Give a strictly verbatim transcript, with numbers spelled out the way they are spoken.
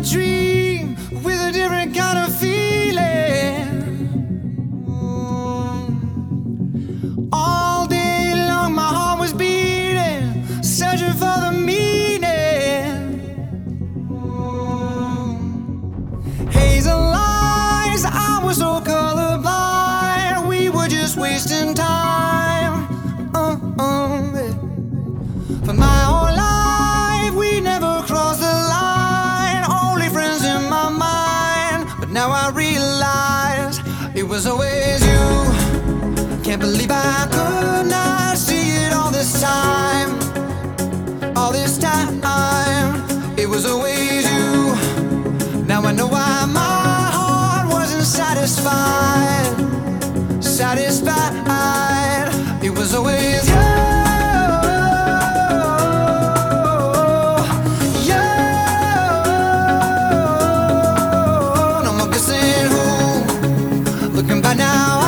dream with a different kind of feeling. All day long my heart was beating, searching for the meaning. Hazel lies, I was so colorblind. We were just wasting time. uh, uh, yeah. For my whole life we never crossed the line, only friends in my mind. But now I realize it was always you. Can't believe I could not see it all this time. All this time, it was always you. Now I know why my heart wasn't satisfied. Satisfied. It was always you. You. No more guessing who. Looking back now,